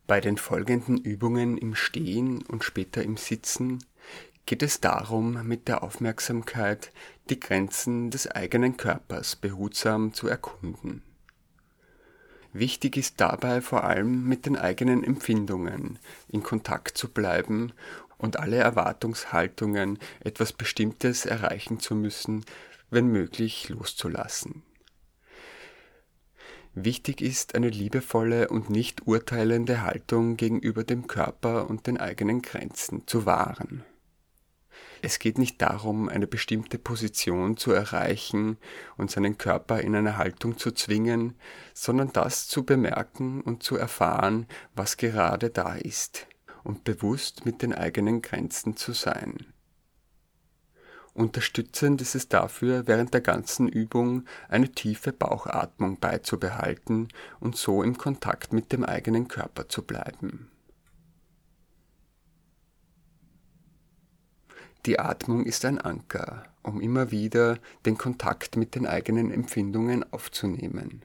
Bei den folgenden Übungen im Stehen und später im Sitzen geht es darum, mit der Aufmerksamkeit die Grenzen des eigenen Körpers behutsam zu erkunden. Wichtig ist dabei vor allem mit den eigenen Empfindungen in Kontakt zu bleiben und alle Erwartungshaltungen, etwas Bestimmtes erreichen zu müssen, wenn möglich loszulassen. Wichtig ist eine liebevolle und nicht urteilende Haltung gegenüber dem Körper und den eigenen Grenzen zu wahren. Es geht nicht darum, eine bestimmte Position zu erreichen und seinen Körper in eine Haltung zu zwingen, sondern das zu bemerken und zu erfahren, was gerade da ist, und bewusst mit den eigenen Grenzen zu sein. Unterstützend ist es dafür, während der ganzen Übung eine tiefe Bauchatmung beizubehalten und so im Kontakt mit dem eigenen Körper zu bleiben. Die Atmung ist ein Anker, um immer wieder den Kontakt mit den eigenen Empfindungen aufzunehmen.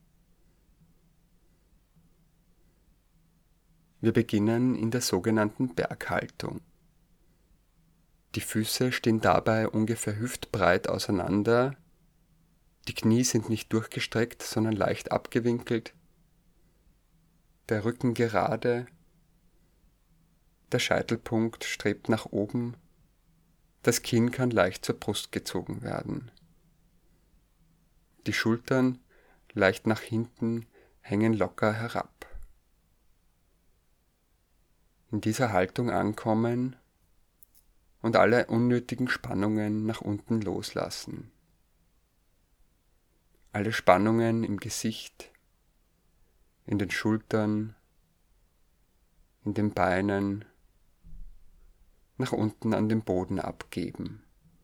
Wir beginnen in der sogenannten Berghaltung. Die Füße stehen dabei ungefähr hüftbreit auseinander, die Knie sind nicht durchgestreckt, sondern leicht abgewinkelt, der Rücken gerade, der Scheitelpunkt strebt nach oben, das Kinn kann leicht zur Brust gezogen werden. Die Schultern, leicht nach hinten, hängen locker herab. In dieser Haltung ankommen und alle unnötigen Spannungen nach unten loslassen. Alle Spannungen im Gesicht, in den Schultern, in den Beinen, nach unten an den Boden abgeben.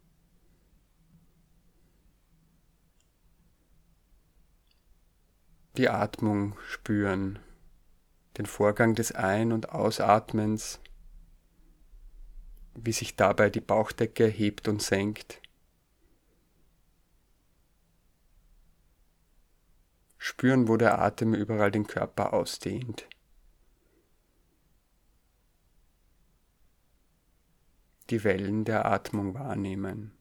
Die Atmung spüren, den Vorgang des Ein- und Ausatmens, wie sich dabei die Bauchdecke hebt und senkt. Spüren, wo der Atem überall den Körper ausdehnt. Die Wellen der Atmung wahrnehmen.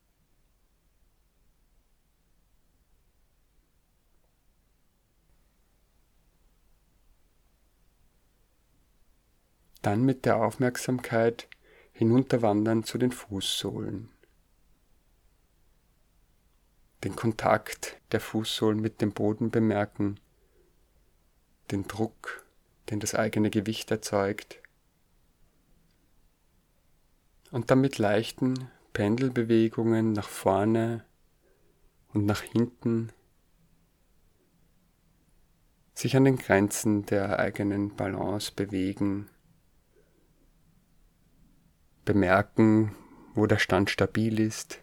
Dann mit der Aufmerksamkeit hinunterwandern zu den Fußsohlen. Den Kontakt der Fußsohlen mit dem Boden bemerken, den Druck, den das eigene Gewicht erzeugt, und dann mit leichten Pendelbewegungen nach vorne und nach hinten sich an den Grenzen der eigenen Balance bewegen, bemerken, wo der Stand stabil ist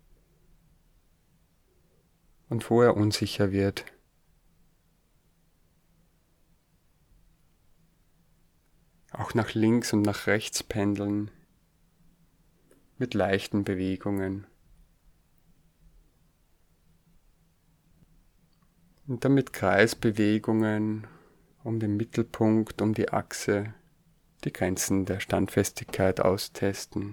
und wo er unsicher wird. Auch nach links und nach rechts pendeln mit leichten Bewegungen. Und dann mit Kreisbewegungen um den Mittelpunkt, um die Achse, die Grenzen der Standfestigkeit austesten.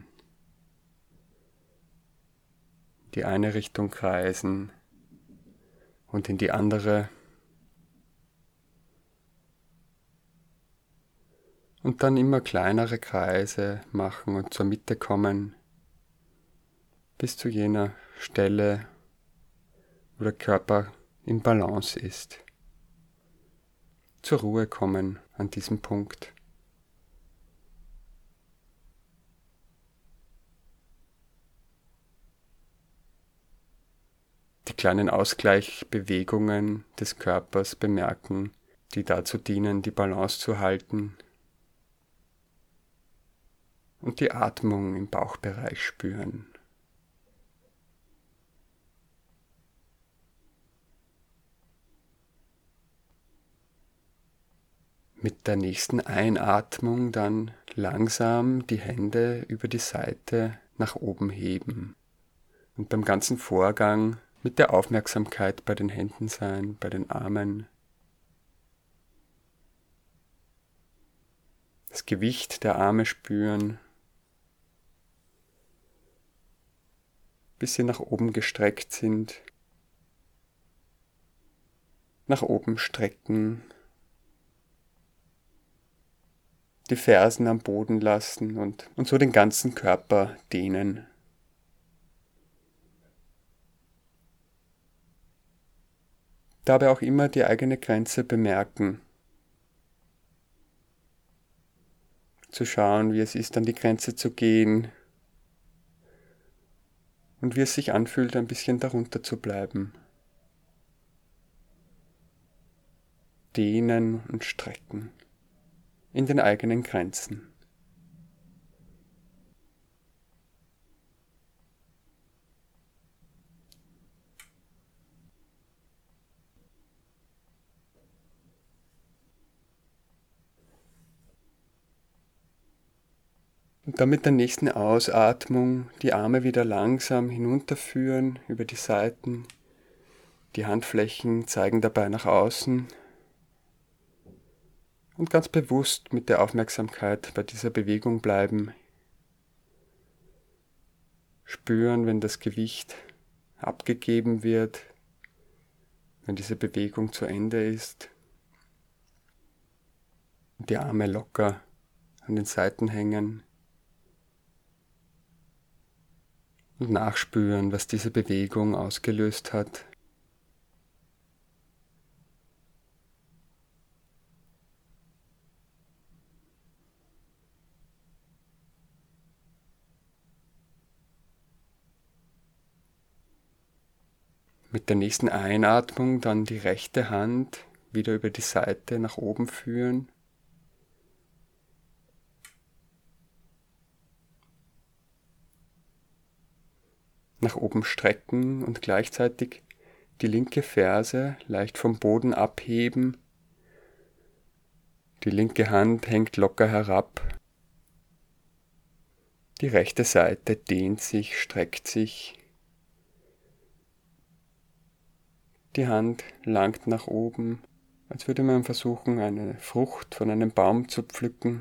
Die eine Richtung kreisen und in die andere. Und dann immer kleinere Kreise machen und zur Mitte kommen, bis zu jener Stelle, wo der Körper in Balance ist. Zur Ruhe kommen an diesem Punkt. Die kleinen Ausgleichbewegungen des Körpers bemerken, die dazu dienen, die Balance zu halten. Und die Atmung im Bauchbereich spüren. Mit der nächsten Einatmung dann langsam die Hände über die Seite nach oben heben und beim ganzen Vorgang mit der Aufmerksamkeit bei den Händen sein, bei den Armen. das Gewicht der Arme spüren, bis sie nach oben gestreckt sind. Nach oben strecken, die Fersen am Boden lassen und so den ganzen Körper dehnen. Dabei auch immer die eigene Grenze bemerken. Zu schauen, wie es ist, an die Grenze zu gehen und wie es sich anfühlt, ein bisschen darunter zu bleiben. Dehnen und strecken in den eigenen Grenzen. Und dann mit der nächsten Ausatmung die Arme wieder langsam hinunterführen über die Seiten. Die Handflächen zeigen dabei nach außen. Und ganz bewusst mit der Aufmerksamkeit bei dieser Bewegung bleiben. Spüren, wenn das Gewicht abgegeben wird, wenn diese Bewegung zu Ende ist. Und die Arme locker an den Seiten hängen. Und nachspüren, was diese Bewegung ausgelöst hat. Mit der nächsten Einatmung dann die rechte Hand wieder über die Seite nach oben führen. Nach oben strecken und gleichzeitig die linke Ferse leicht vom Boden abheben. Die linke Hand hängt locker herab. Die rechte Seite dehnt sich, streckt sich. Die Hand langt nach oben, als würde man versuchen, eine Frucht von einem Baum zu pflücken.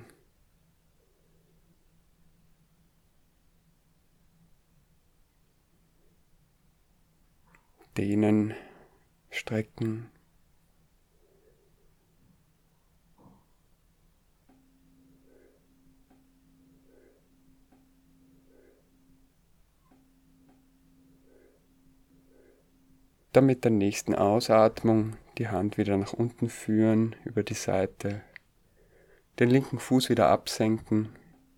Dehnen, strecken. Dann mit der nächsten Ausatmung die Hand wieder nach unten führen, über die Seite. Den linken Fuß wieder absenken.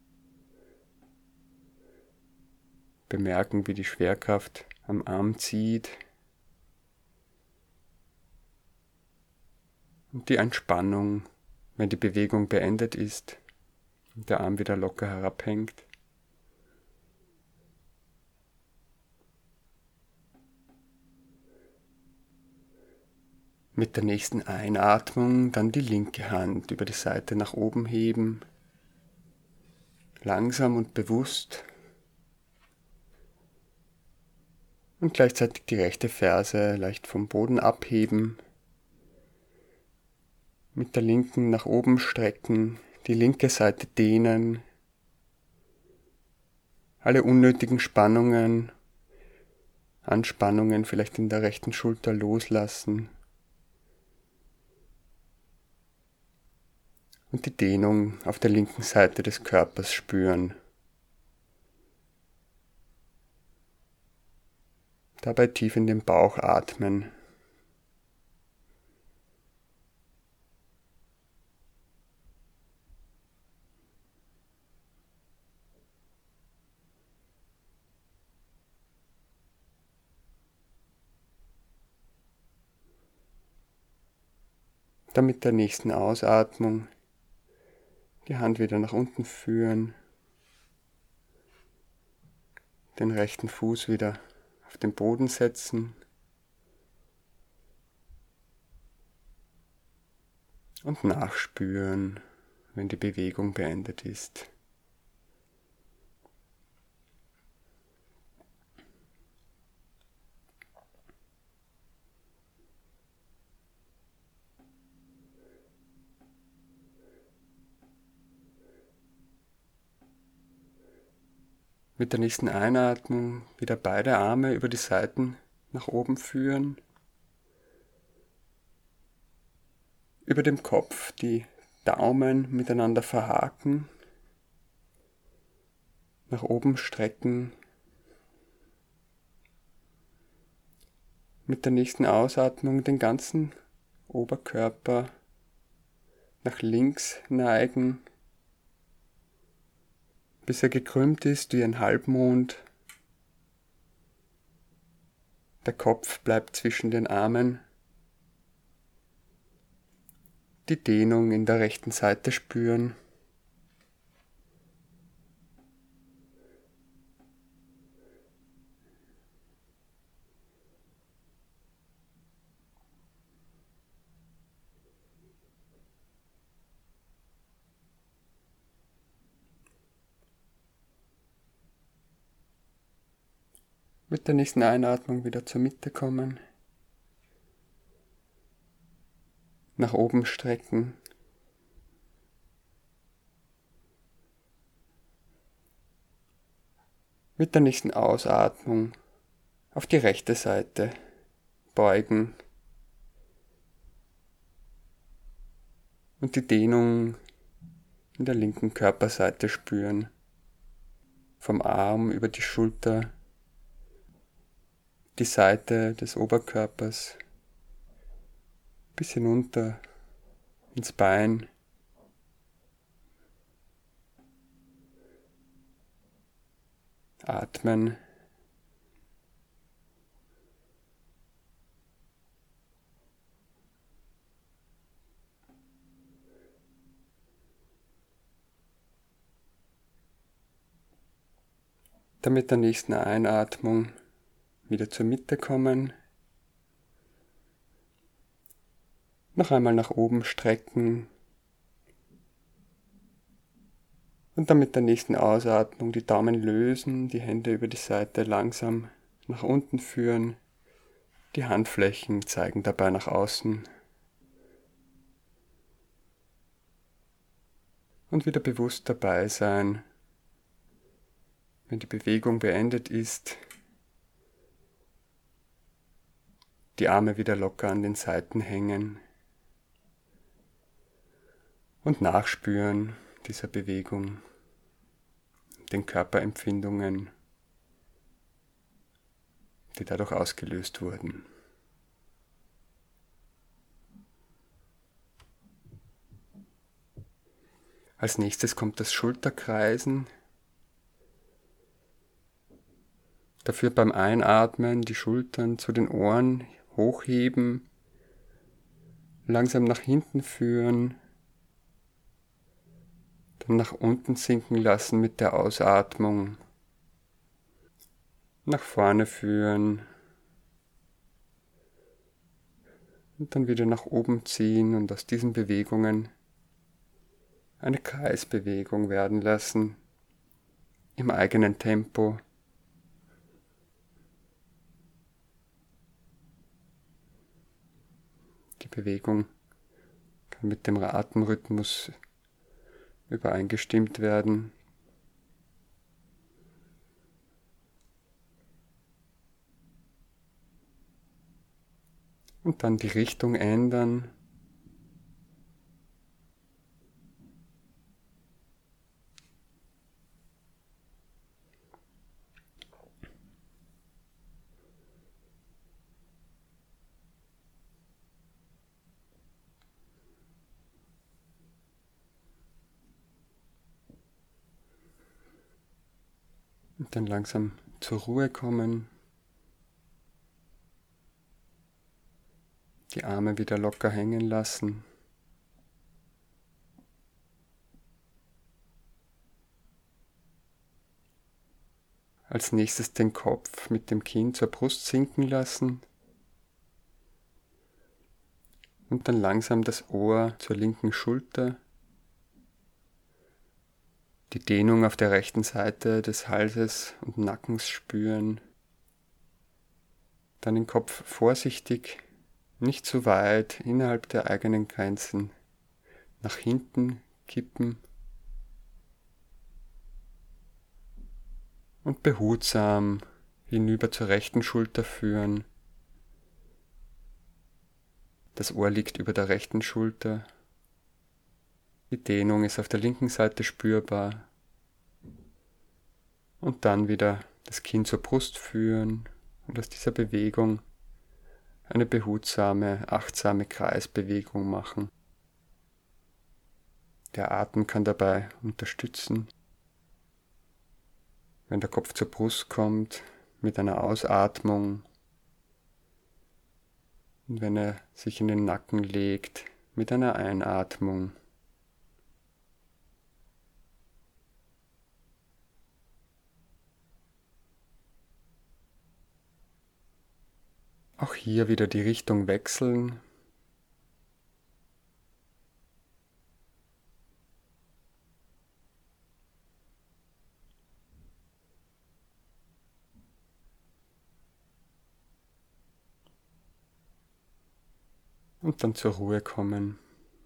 Bemerken, wie die Schwerkraft am Arm zieht. Und die Entspannung, wenn die Bewegung beendet ist und der Arm wieder locker herabhängt. Mit der nächsten Einatmung dann die linke Hand über die Seite nach oben heben. Langsam und bewusst. Und gleichzeitig die rechte Ferse leicht vom Boden abheben. Mit der linken nach oben strecken, die linke Seite dehnen. Alle unnötigen Spannungen, Anspannungen vielleicht in der rechten Schulter loslassen. Und die Dehnung auf der linken Seite des Körpers spüren. Dabei tief in den Bauch atmen. Dann mit der nächsten Ausatmung die Hand wieder nach unten führen, den rechten Fuß wieder auf den Boden setzen und nachspüren, wenn die Bewegung beendet ist. Mit der nächsten Einatmung wieder beide Arme über die Seiten nach oben führen. Über dem Kopf die Daumen miteinander verhaken, nach oben strecken. Mit der nächsten Ausatmung den ganzen Oberkörper nach links neigen, bis er gekrümmt ist wie ein Halbmond. Der Kopf bleibt zwischen den Armen. Die Dehnung in der rechten Seite spüren. Mit der nächsten Einatmung wieder zur Mitte kommen. Nach oben strecken. Mit der nächsten Ausatmung auf die rechte Seite beugen und die Dehnung in der linken Körperseite spüren. Vom Arm über die Schulter, die Seite des Oberkörpers bis hinunter ins Bein. Atmen. Dann mit der nächsten Einatmung wieder zur Mitte kommen. Noch einmal nach oben strecken. Und dann mit der nächsten Ausatmung die Daumen lösen, die Hände über die Seite langsam nach unten führen. Die Handflächen zeigen dabei nach außen. Und wieder bewusst dabei sein, wenn die Bewegung beendet ist, die Arme wieder locker an den Seiten hängen und nachspüren dieser Bewegung, den Körperempfindungen, die dadurch ausgelöst wurden. Als nächstes kommt das Schulterkreisen. Dafür beim Einatmen die Schultern zu den Ohren hochheben, langsam nach hinten führen, dann nach unten sinken lassen mit der Ausatmung, nach vorne führen und dann wieder nach oben ziehen und aus diesen Bewegungen eine Kreisbewegung werden lassen, im eigenen Tempo. Die Bewegung kann mit dem Atemrhythmus übereingestimmt werden. Und dann die Richtung ändern. Und dann langsam zur Ruhe kommen. Die Arme wieder locker hängen lassen. Als nächstes den Kopf mit dem Kinn zur Brust sinken lassen. Und dann langsam das Ohr zur linken Schulter. Die Dehnung auf der rechten Seite des Halses und Nackens spüren. Dann den Kopf vorsichtig, nicht zu weit innerhalb der eigenen Grenzen, nach hinten kippen und behutsam hinüber zur rechten Schulter führen. Das Ohr liegt über der rechten Schulter. Die Dehnung ist auf der linken Seite spürbar. Und dann wieder das Kinn zur Brust führen und aus dieser Bewegung eine behutsame, achtsame Kreisbewegung machen. Der Atem kann dabei unterstützen. Wenn der Kopf zur Brust kommt, mit einer Ausatmung. Und wenn er sich in den Nacken legt, mit einer Einatmung. Auch hier wieder die Richtung wechseln. Und dann zur Ruhe kommen.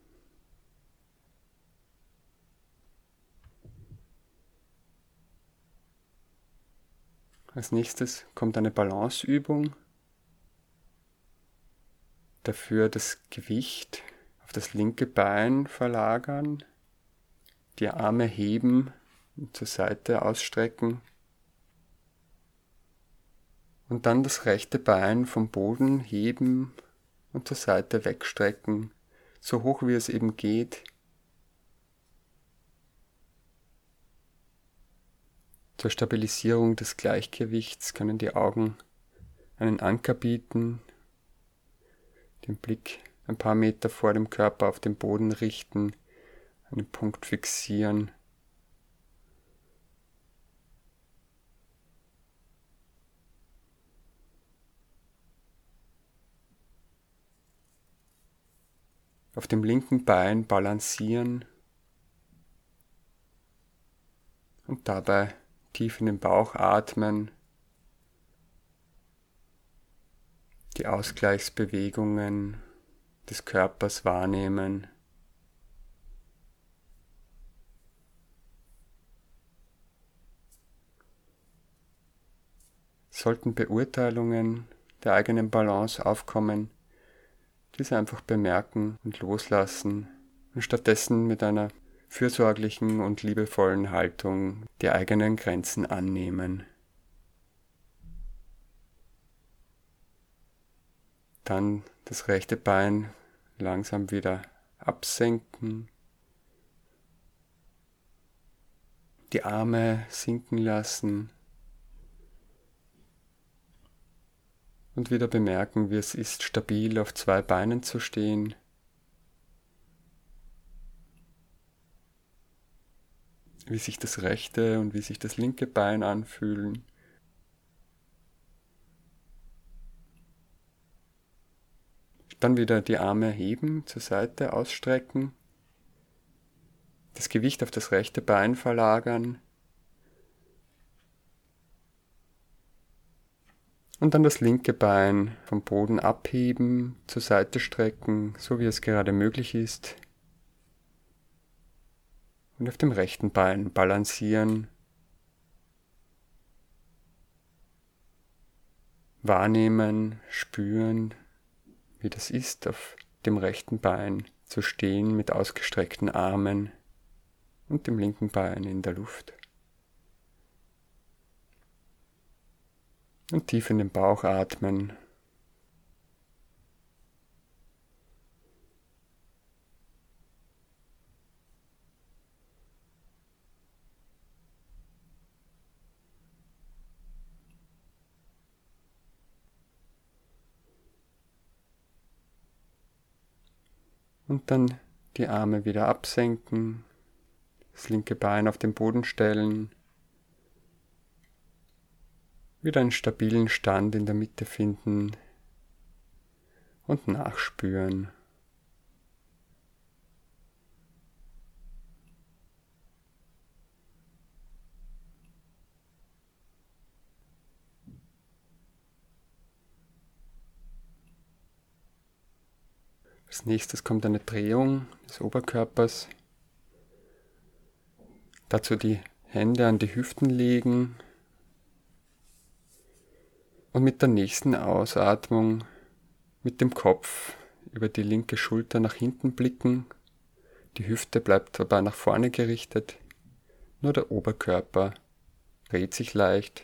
Als nächstes kommt eine Balanceübung. Dafür das Gewicht auf das linke Bein verlagern, die Arme heben und zur Seite ausstrecken und dann das rechte Bein vom Boden heben und zur Seite wegstrecken, so hoch wie es eben geht. Zur Stabilisierung des Gleichgewichts können die Augen einen Anker bieten, den Blick ein paar Meter vor dem Körper auf den Boden richten, einen Punkt fixieren. Auf dem linken Bein balancieren und dabei tief in den Bauch atmen, die Ausgleichsbewegungen des Körpers wahrnehmen. Sollten Beurteilungen der eigenen Balance aufkommen, diese einfach bemerken und loslassen und stattdessen mit einer fürsorglichen und liebevollen Haltung die eigenen Grenzen annehmen. Dann das rechte Bein langsam wieder absenken, die Arme sinken lassen und wieder bemerken, wie es ist, stabil auf zwei Beinen zu stehen. Wie sich das rechte und wie sich das linke Bein anfühlen. Dann wieder die Arme heben, zur Seite ausstrecken, das Gewicht auf das rechte Bein verlagern und dann das linke Bein vom Boden abheben, zur Seite strecken, so wie es gerade möglich ist. Und auf dem rechten Bein balancieren, wahrnehmen, spüren, wie das ist, auf dem rechten Bein zu stehen mit ausgestreckten Armen und dem linken Bein in der Luft. Und tief in den Bauch atmen. Und dann die Arme wieder absenken, das linke Bein auf den Boden stellen, wieder einen stabilen Stand in der Mitte finden und nachspüren. Als nächstes kommt eine Drehung des Oberkörpers. Dazu die Hände an die Hüften legen, Und mit der nächsten Ausatmung mit dem Kopf über die linke Schulter nach hinten blicken. Die Hüfte bleibt dabei nach vorne gerichtet, nur der Oberkörper dreht sich leicht.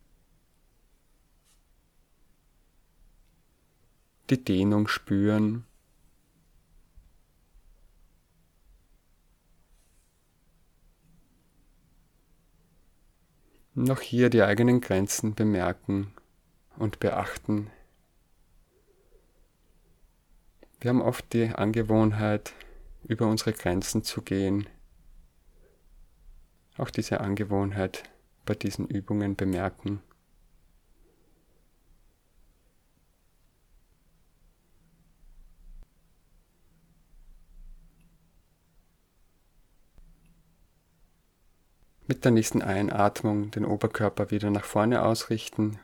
Die Dehnung spüren. Noch hier die eigenen Grenzen bemerken und beachten. Wir haben oft die Angewohnheit, über unsere Grenzen zu gehen. Auch diese Angewohnheit bei diesen Übungen bemerken. Mit der nächsten Einatmung den Oberkörper wieder nach vorne ausrichten.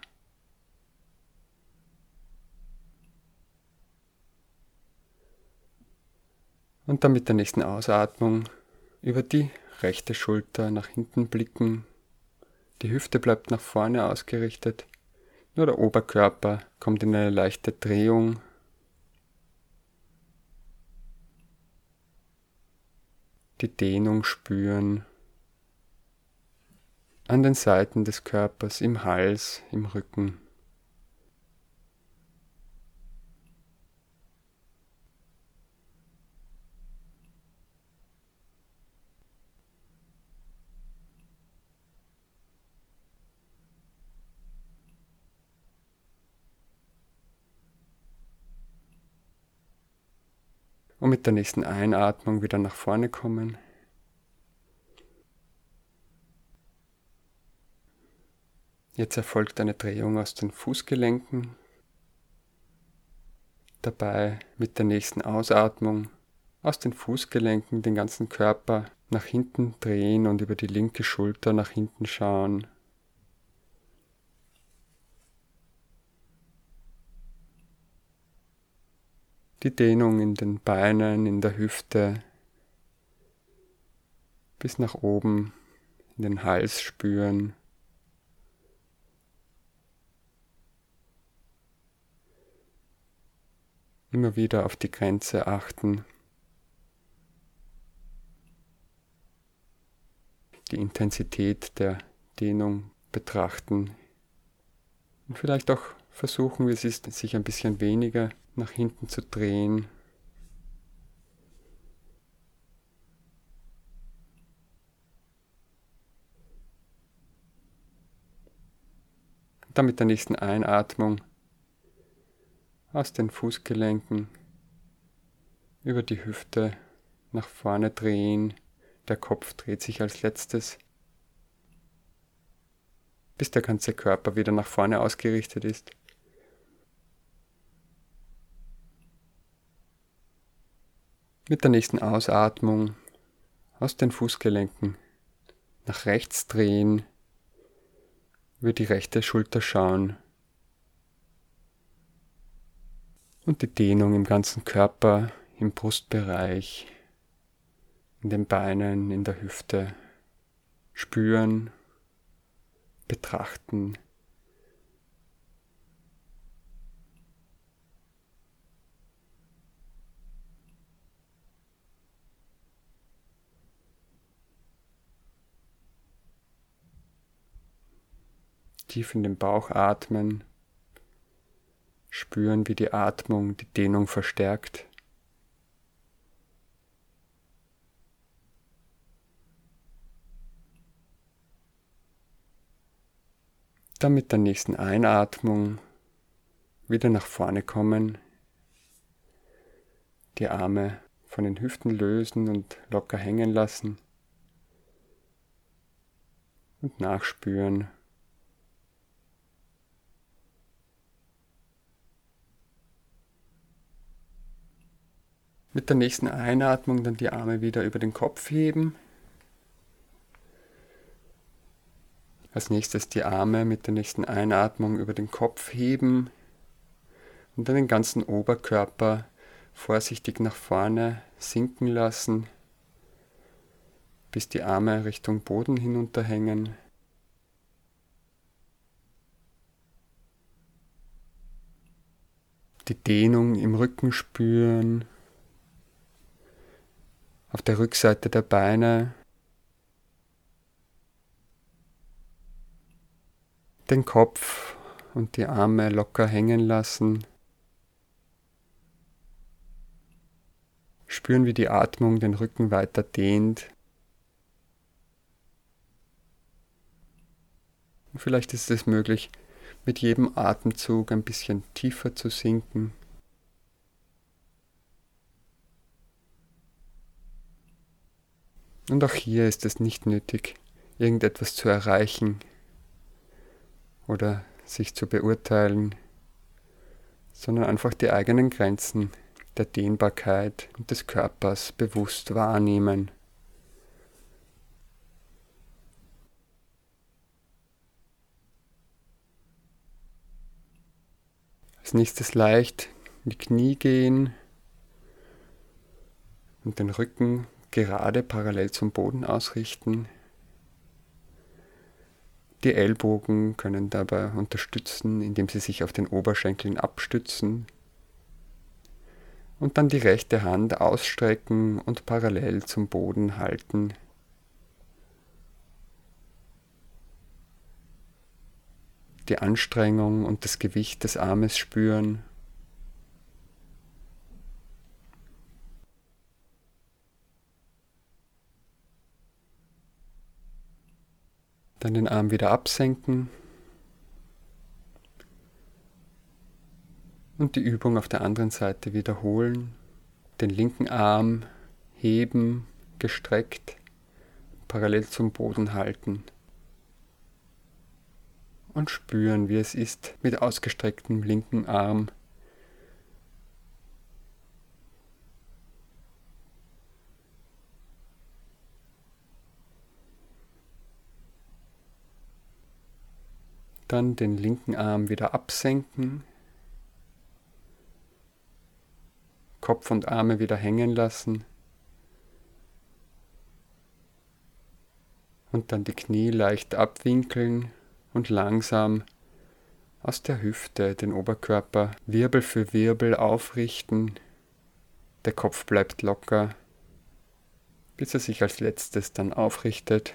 Und dann mit der nächsten Ausatmung über die rechte Schulter nach hinten blicken. Die Hüfte bleibt nach vorne ausgerichtet. Nur der Oberkörper kommt in eine leichte Drehung. Die Dehnung spüren. An den Seiten des Körpers, im Hals, im Rücken. Und mit der nächsten Einatmung wieder nach vorne kommen. Jetzt erfolgt eine Drehung aus den Fußgelenken. Dabei mit der nächsten Ausatmung aus den Fußgelenken den ganzen Körper nach hinten drehen und über die linke Schulter nach hinten schauen. Die Dehnung in den Beinen, in der Hüfte bis nach oben in den Hals spüren. Immer wieder auf die Grenze achten. Die Intensität der Dehnung betrachten. Und vielleicht auch versuchen, wie es ist, sich ein bisschen weniger nach hinten zu drehen. Und dann mit der nächsten Einatmung aus den Fußgelenken über die Hüfte nach vorne drehen. Der Kopf dreht sich als letztes, bis der ganze Körper wieder nach vorne ausgerichtet ist. Mit der nächsten Ausatmung aus den Fußgelenken nach rechts drehen, über die rechte Schulter schauen und die Dehnung im ganzen Körper, im Brustbereich, in den Beinen, in der Hüfte spüren, betrachten. Tief in den Bauch atmen, spüren, wie die Atmung die Dehnung verstärkt. Dann mit der nächsten Einatmung wieder nach vorne kommen, die Arme von den Hüften lösen und locker hängen lassen und nachspüren. Mit der nächsten Einatmung dann die Arme wieder über den Kopf heben. Als nächstes die Arme mit der nächsten Einatmung über den Kopf heben und dann den ganzen Oberkörper vorsichtig nach vorne sinken lassen, bis die Arme Richtung Boden hinunterhängen. Die Dehnung im Rücken spüren, auf der Rückseite der Beine, den Kopf und die Arme locker hängen lassen. Spüren, wie die Atmung den Rücken weiter dehnt. Und vielleicht ist es möglich, mit jedem Atemzug ein bisschen tiefer zu sinken. Und auch hier ist es nicht nötig, irgendetwas zu erreichen oder sich zu beurteilen, sondern einfach die eigenen Grenzen der Dehnbarkeit und des Körpers bewusst wahrnehmen. Als nächstes leicht in die Knie gehen und den Rücken gerade parallel zum Boden ausrichten. Die Ellbogen können dabei unterstützen, indem sie sich auf den Oberschenkeln abstützen. Und dann die rechte Hand ausstrecken und parallel zum Boden halten. Die Anstrengung und das Gewicht des Armes spüren. Dann den Arm wieder absenken und die Übung auf der anderen Seite wiederholen. Den linken Arm heben, gestreckt, parallel zum Boden halten und spüren, wie es ist, mit ausgestrecktem linken Arm dann den linken Arm wieder absenken, Kopf und Arme wieder hängen lassen und dann die Knie leicht abwinkeln und langsam aus der Hüfte den Oberkörper Wirbel für Wirbel aufrichten. Der Kopf bleibt locker, bis er sich als letztes dann aufrichtet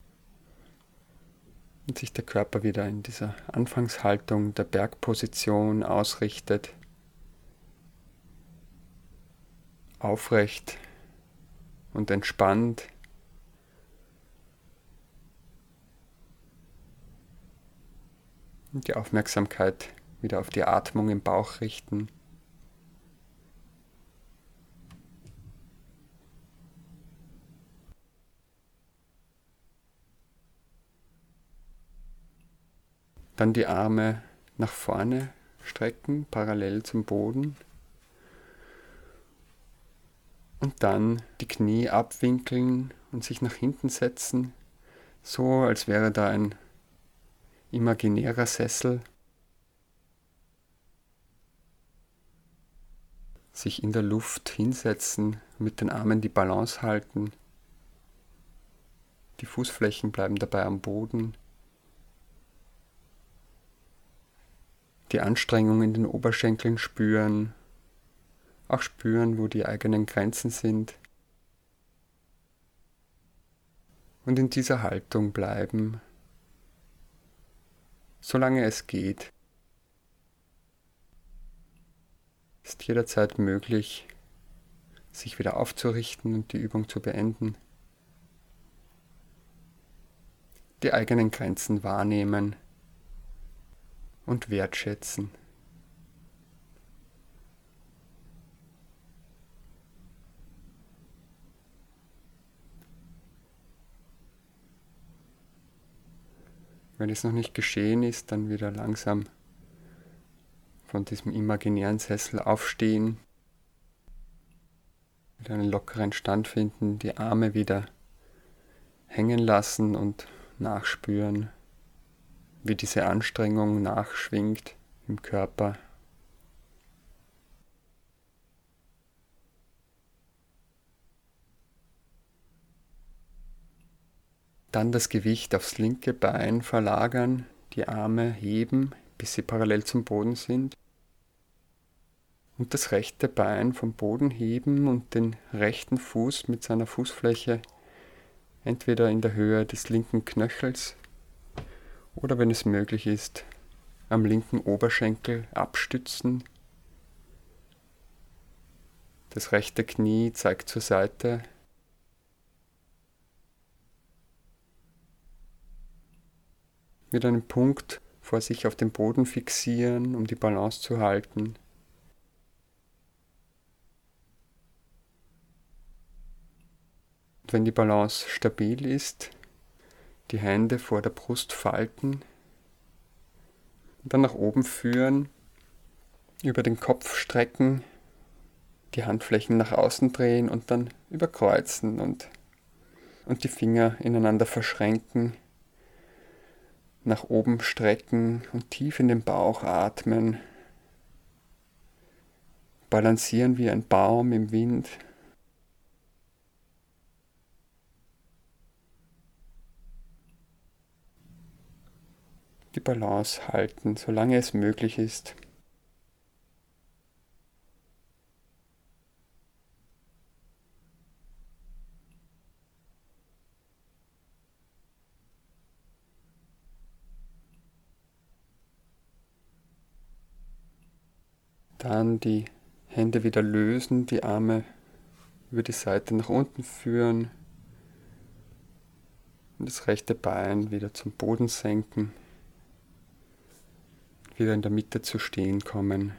und sich der Körper wieder in dieser Anfangshaltung der Bergposition ausrichtet. Aufrecht und entspannt. Und die Aufmerksamkeit wieder auf die Atmung im Bauch richten. Dann die Arme nach vorne strecken, parallel zum Boden. Und dann die Knie abwinkeln und sich nach hinten setzen, so als wäre da ein imaginärer Sessel. Sich in der Luft hinsetzen, mit den Armen die Balance halten. Die Fußflächen bleiben dabei am Boden. Die Anstrengung in den Oberschenkeln spüren. Auch spüren, wo die eigenen Grenzen sind. Und in dieser Haltung bleiben, solange es geht. Es ist jederzeit möglich, sich wieder aufzurichten und die Übung zu beenden. Die eigenen Grenzen wahrnehmen und wertschätzen. Wenn es noch nicht geschehen ist, dann wieder langsam von diesem imaginären Sessel aufstehen, wieder einen lockeren Stand finden, die Arme wieder hängen lassen und nachspüren, wie diese Anstrengung nachschwingt im Körper. Dann das Gewicht aufs linke Bein verlagern, die Arme heben, bis sie parallel zum Boden sind. Und das rechte Bein vom Boden heben und den rechten Fuß mit seiner Fußfläche entweder in der Höhe des linken Knöchels oder, wenn es möglich ist, am linken Oberschenkel abstützen. Das rechte Knie zeigt zur Seite. Mit einem Punkt vor sich auf den Boden fixieren, um die Balance zu halten. Und wenn die Balance stabil ist, die Hände vor der Brust falten und dann nach oben führen, über den Kopf strecken, die Handflächen nach außen drehen und dann überkreuzen und die Finger ineinander verschränken, nach oben strecken und tief in den Bauch atmen, balancieren wie ein Baum im Wind. Die Balance halten, solange es möglich ist. Dann die Hände wieder lösen, die Arme über die Seite nach unten führen und das rechte Bein wieder zum Boden senken, wieder in der Mitte zu stehen kommen,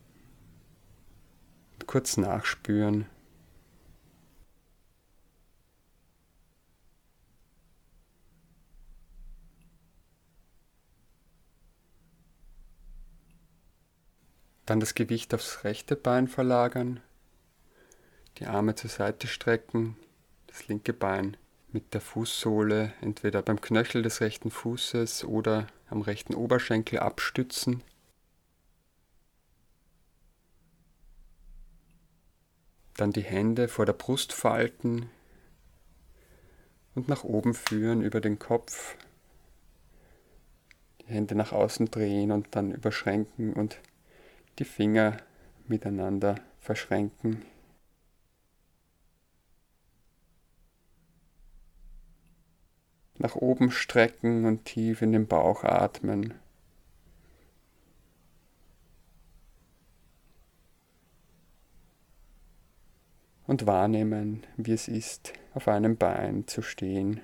und kurz nachspüren. Dann das Gewicht aufs rechte Bein verlagern, die Arme zur Seite strecken, das linke Bein mit der Fußsohle entweder beim Knöchel des rechten Fußes oder am rechten Oberschenkel abstützen. Dann die Hände vor der Brust falten und nach oben führen über den Kopf. Die Hände nach außen drehen und dann überschränken und die Finger miteinander verschränken. Nach oben strecken und tief in den Bauch atmen. Und wahrnehmen, wie es ist, auf einem Bein zu stehen.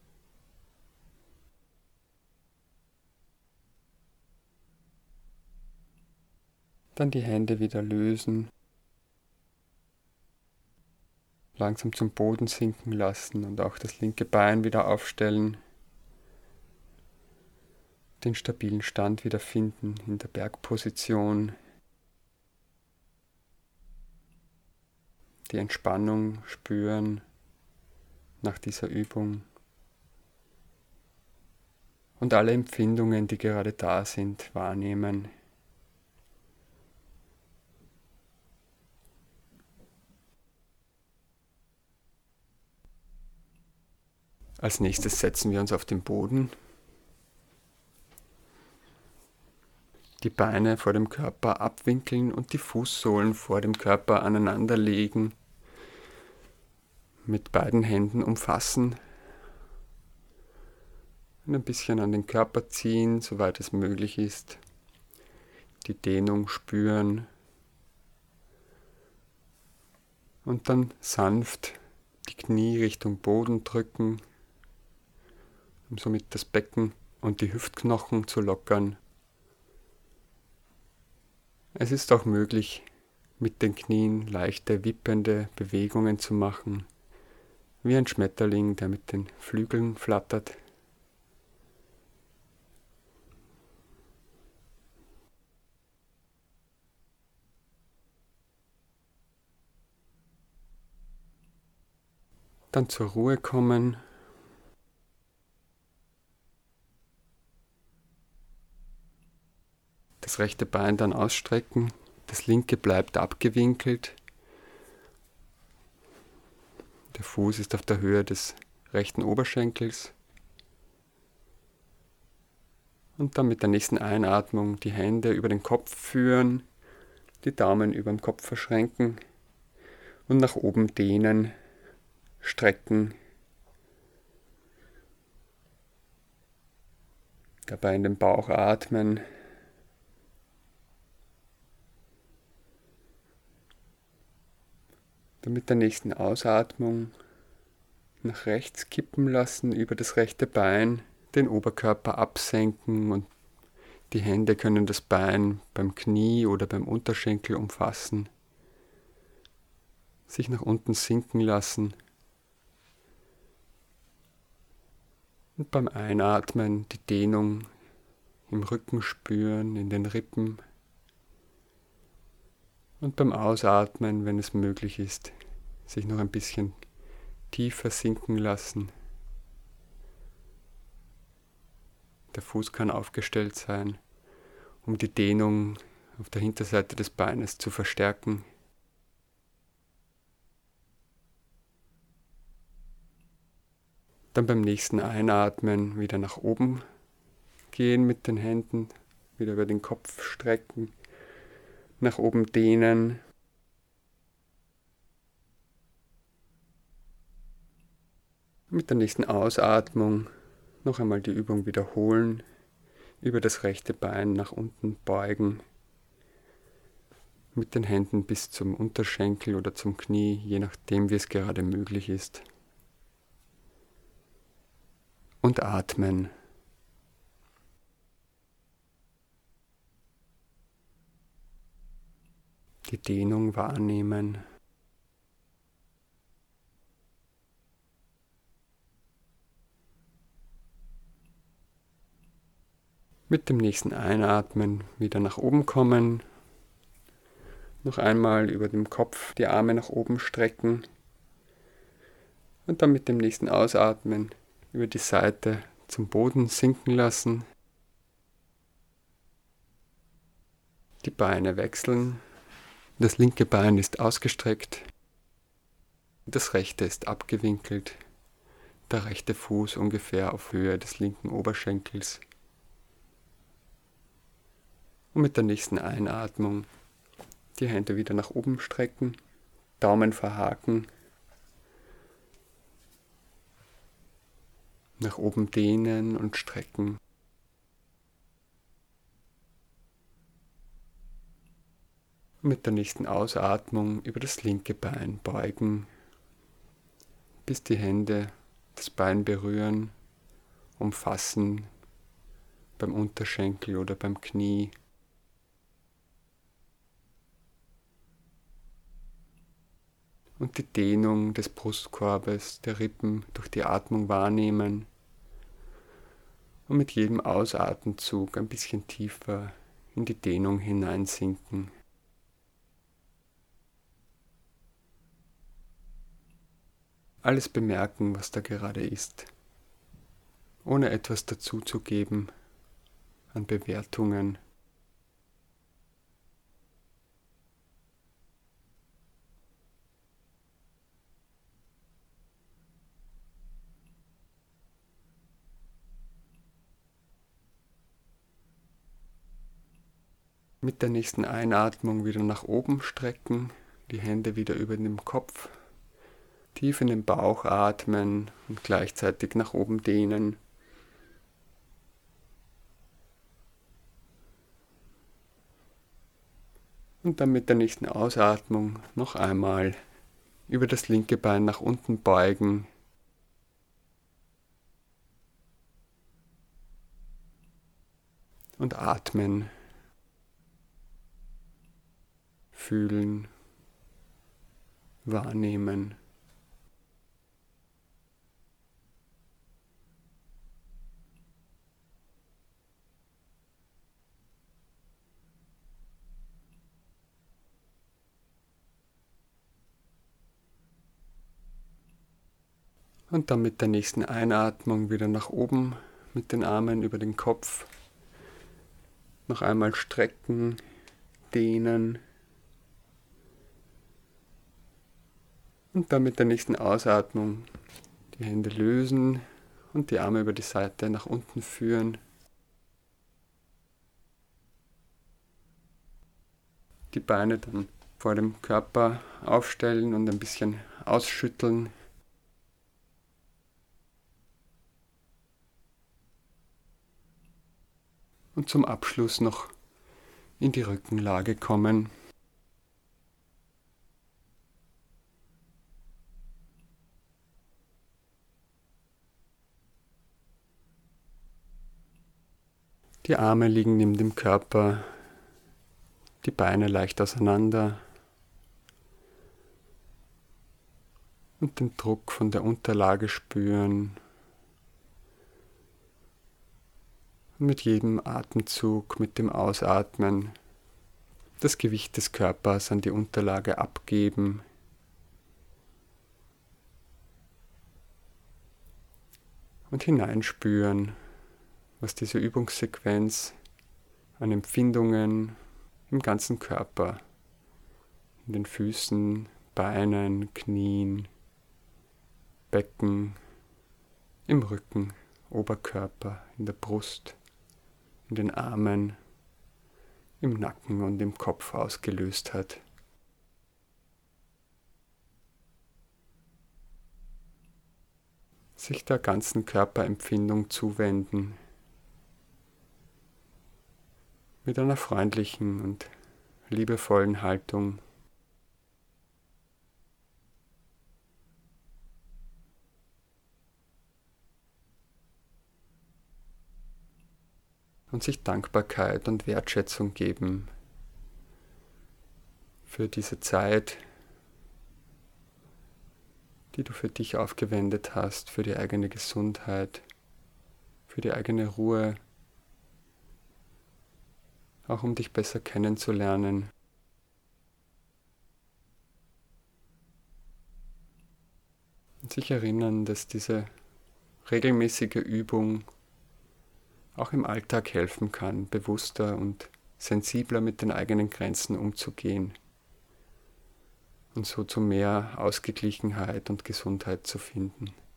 Dann die Hände wieder lösen, langsam zum Boden sinken lassen und auch das linke Bein wieder aufstellen, den stabilen Stand wiederfinden in der Bergposition, die Entspannung spüren nach dieser Übung und alle Empfindungen, die gerade da sind, wahrnehmen. Als nächstes setzen wir uns auf den Boden. Die Beine vor dem Körper abwinkeln und die Fußsohlen vor dem Körper aneinanderlegen. Mit beiden Händen umfassen und ein bisschen an den Körper ziehen, soweit es möglich ist. Die Dehnung spüren und dann sanft die Knie Richtung Boden drücken, um somit das Becken und die Hüftknochen zu lockern. Es ist auch möglich, mit den Knien leichte wippende Bewegungen zu machen, wie ein Schmetterling, der mit den Flügeln flattert. Dann zur Ruhe kommen. Das rechte Bein dann ausstrecken, das linke bleibt abgewinkelt. Der Fuß ist auf der Höhe des rechten Oberschenkels. Und dann mit der nächsten Einatmung die Hände über den Kopf führen, Die Daumen über dem Kopf verschränken und nach oben dehnen, strecken. Dabei in den Bauch atmen. Dann mit der nächsten Ausatmung nach rechts kippen lassen, über das rechte Bein den Oberkörper absenken und die Hände können das Bein beim Knie oder beim Unterschenkel umfassen, sich nach unten sinken lassen und beim Einatmen die Dehnung im Rücken spüren, in den Rippen und beim Ausatmen, wenn es möglich ist, sich noch ein bisschen tiefer sinken lassen. Der Fuß kann aufgestellt sein, um die Dehnung auf der Hinterseite des Beines zu verstärken. Dann beim nächsten Einatmen wieder nach oben gehen mit den Händen, wieder über den Kopf strecken, nach oben dehnen. Mit der nächsten Ausatmung noch einmal die Übung wiederholen, über das rechte Bein nach unten beugen, mit den Händen bis zum Unterschenkel oder zum Knie, je nachdem wie es gerade möglich ist. Und atmen. Die Dehnung wahrnehmen. Mit dem nächsten Einatmen wieder nach oben kommen. Noch einmal über dem Kopf die Arme nach oben strecken. Und dann mit dem nächsten Ausatmen über die Seite zum Boden sinken lassen. Die Beine wechseln. Das linke Bein ist ausgestreckt. Das rechte ist abgewinkelt. Der rechte Fuß ungefähr auf Höhe des linken Oberschenkels. Und mit der nächsten Einatmung die Hände wieder nach oben strecken, Daumen verhaken, nach oben dehnen und strecken. Und mit der nächsten Ausatmung über das linke Bein beugen, bis die Hände das Bein berühren, umfassen beim Unterschenkel oder beim Knie. Und die Dehnung des Brustkorbes, der Rippen durch die Atmung wahrnehmen und mit jedem Ausatemzug ein bisschen tiefer in die Dehnung hineinsinken. Alles bemerken, was da gerade ist, ohne etwas dazuzugeben an Bewertungen. Mit der nächsten Einatmung wieder nach oben strecken, die Hände wieder über dem Kopf, tief in den Bauch atmen und gleichzeitig nach oben dehnen. Und dann mit der nächsten Ausatmung noch einmal über das linke Bein nach unten beugen. Und atmen. Fühlen, wahrnehmen. Und dann mit der nächsten Einatmung wieder nach oben mit den Armen über den Kopf. Noch einmal strecken, dehnen. Und dann mit der nächsten Ausatmung die Hände lösen und die Arme über die Seite nach unten führen. die Beine dann vor dem Körper aufstellen und ein bisschen ausschütteln. Und zum Abschluss noch in die Rückenlage kommen. Die Arme liegen neben dem Körper, die Beine leicht auseinander und den Druck von der Unterlage spüren. Und mit jedem Atemzug, mit dem Ausatmen, das Gewicht des Körpers an die Unterlage abgeben. Und hineinspüren, was diese Übungssequenz an Empfindungen im ganzen Körper, in den Füßen, Beinen, Knien, Becken, im Rücken, Oberkörper, in der Brust, in den Armen, im Nacken und im Kopf ausgelöst hat. Sich der ganzen Körperempfindung zuwenden, mit einer freundlichen und liebevollen Haltung. Und sich Dankbarkeit und Wertschätzung geben für diese Zeit, die du für dich aufgewendet hast, für die eigene Gesundheit, für die eigene Ruhe, auch um dich besser kennenzulernen. Und sich erinnern, dass diese regelmäßige Übung auch im Alltag helfen kann, bewusster und sensibler mit den eigenen Grenzen umzugehen und so zu mehr Ausgeglichenheit und Gesundheit zu finden.